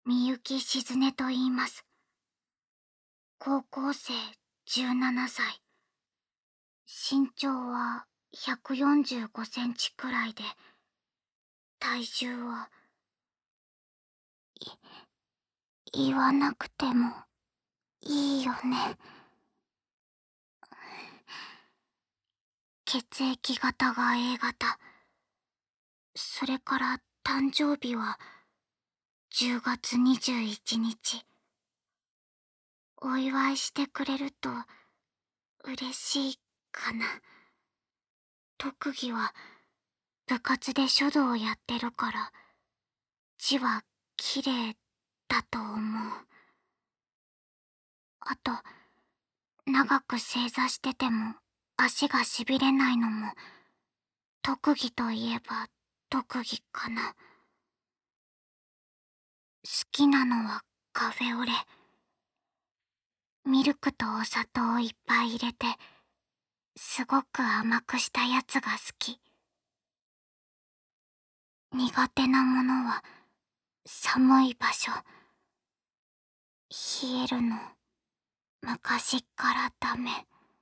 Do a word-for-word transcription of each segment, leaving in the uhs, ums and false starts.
みゆきしずねと言います。高校生じゅうななさい。身長はひゃくよんじゅうごセンチくらいで、体重は、い、言わなくてもいいよね。血液型が A 型。それから誕生日はじゅうがつにじゅういちにち。お祝いしてくれると嬉しいかな。特技は部活で書道をやってるから字は綺麗だと思う。あと、長く正座してても足がしびれないのも特技といえば特技かな。好きなのはカフェオレ。ミルクとお砂糖をいっぱい入れてすごく甘くしたやつが好き。苦手なものは寒い場所。冷えるの昔っからダメ。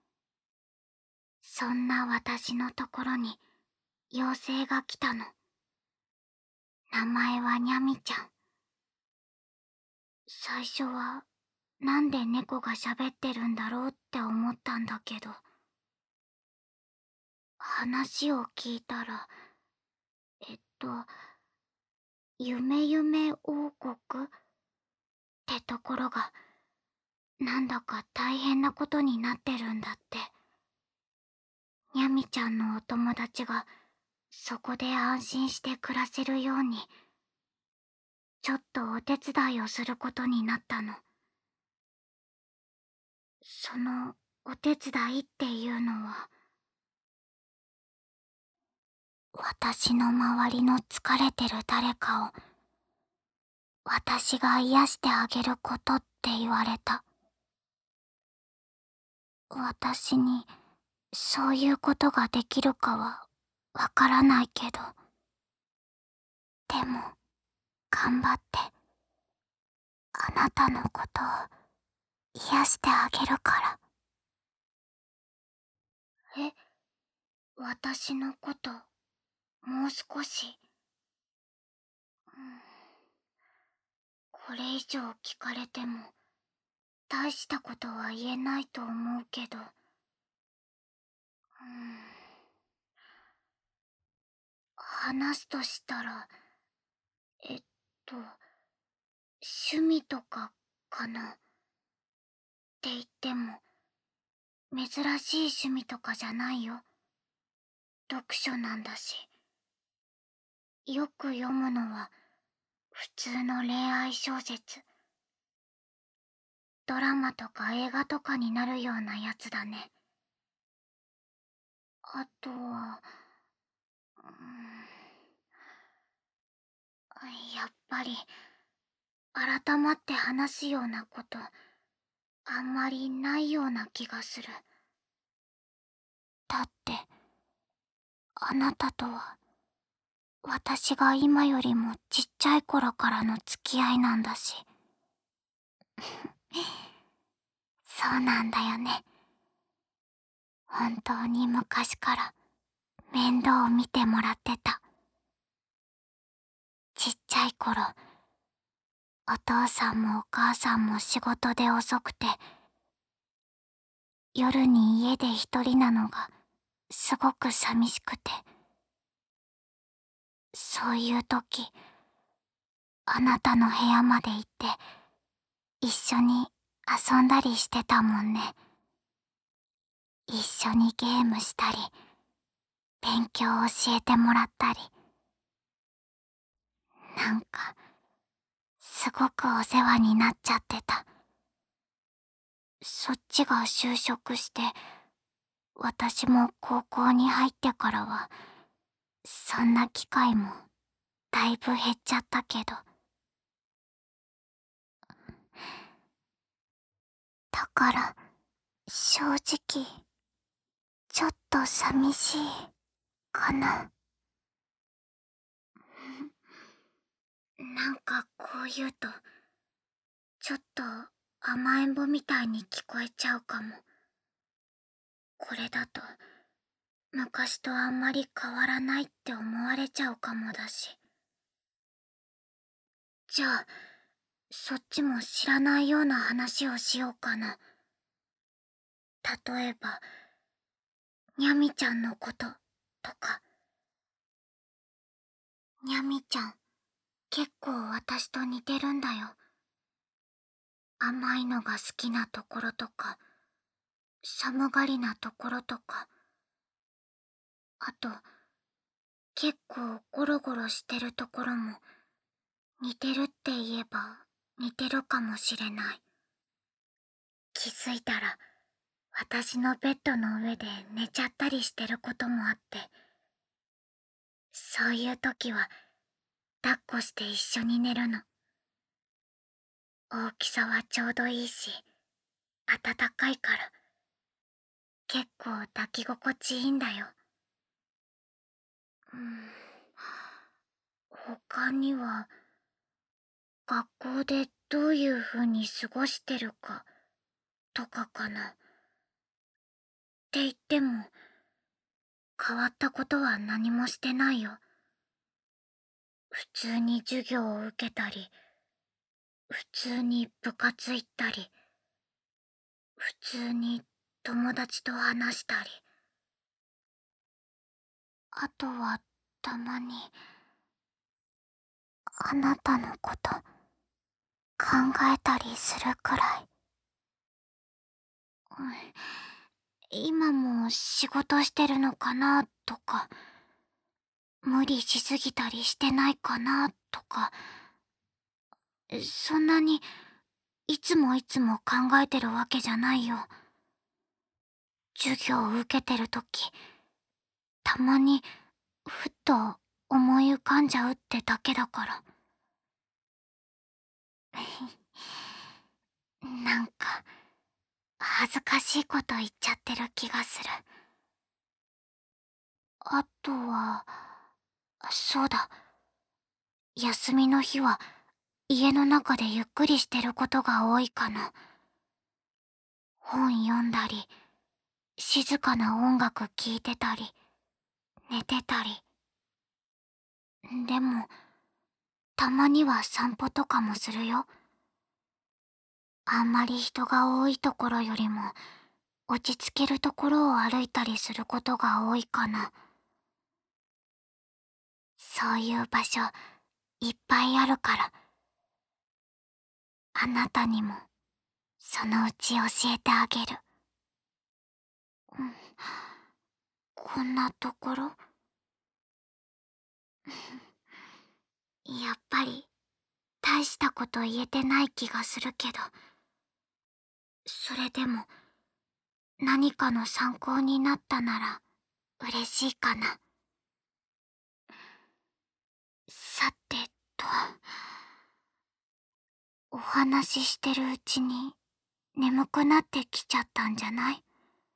そんな私のところに妖精が来たの。名前はにゃみちゃん。最初はなんで猫が喋ってるんだろうって思ったんだけど、話を聞いたら、えっと、夢夢王国ってところがなんだか大変なことになってるんだって。にゃみちゃんのお友達がそこで安心して暮らせるようにちょっとお手伝いをすることになったの。そのお手伝いっていうのは、私の周りの疲れてる誰かを私が癒してあげることって言われた。私にそういうことができるかはわからないけど、でも頑張ってあなたのことを癒してあげるから。え、私のこともう少し、うん、これ以上聞かれても大したことは言えないと思うけど、うん、話すとしたら、えっと趣味とかかな。って言っても珍しい趣味とかじゃないよ。読書なんだし。よく読むのは普通の恋愛小説。ドラマとか映画とかになるようなやつだね。あとは、うーん、やっぱり改まって話すようなことあんまりないような気がする。だってあなたとは私が今よりもちっちゃい頃からの付き合いなんだし。そうなんだよね。本当に昔から面倒を見てもらってた。ちっちゃい頃、お父さんもお母さんも仕事で遅くて、夜に家で一人なのがすごく寂しくて、そういう時、あなたの部屋まで行って一緒に遊んだりしてたもんね。一緒にゲームしたり、勉強教えてもらったり。なんか、すごくお世話になっちゃってた。そっちが就職して、私も高校に入ってからは、そんな機会もだいぶ減っちゃったけど。だから、正直、ちょっと寂しいかな。なんかこう言うとちょっと甘えん坊みたいに聞こえちゃうかも。これだと昔とあんまり変わらないって思われちゃうかもだし。じゃあそっちも知らないような話をしようかな。例えばにゃみちゃんのこととか。にゃみちゃん結構私と似てるんだよ。甘いのが好きなところとか、寒がりなところとか、あと結構ゴロゴロしてるところも似てるって言えば似てるかもしれない。気づいたら私のベッドの上で寝ちゃったりしてることもあって、そういう時は抱っこして一緒に寝るの。大きさはちょうどいいし暖かいから結構抱き心地いいんだよ。うん、他には学校でどういう風に過ごしてるかとかかな。って言っても変わったことは何もしてないよ。普通に授業を受けたり、普通に部活行ったり、普通に友達と話したり、あとはたまにあなたのこと考えたりするくらい。うん、今も仕事してるのかなとか、無理しすぎたりしてないかなとか、そんなにいつもいつも考えてるわけじゃないよ。授業を受けてるとき、たまにふっと思い浮かんじゃうってだけだから。なんか恥ずかしいこと言っちゃってる気がする。あとは、そうだ、休みの日は家の中でゆっくりしてることが多いかな。本読んだり、静かな音楽聴いてたり、寝てたり。でもたまには散歩とかもするよ。あんまり人が多いところよりも落ち着けるところを歩いたりすることが多いかな。そういう場所いっぱいあるから、あなたにもそのうち教えてあげる。うん、こんなところやっぱり大したこと言えてない気がするけど、それでも何かの参考になったなら嬉しいかな。さてと、お話ししてるうちに眠くなってきちゃったんじゃない？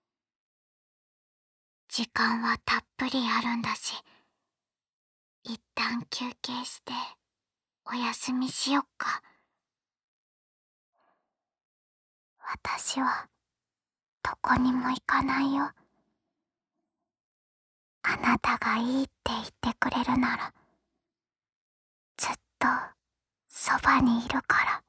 時間はたっぷりあるんだし、一旦休憩してお休みしよっか。私はどこにも行かないよ。あなたがいいって言ってくれるならずっとそばにいるから。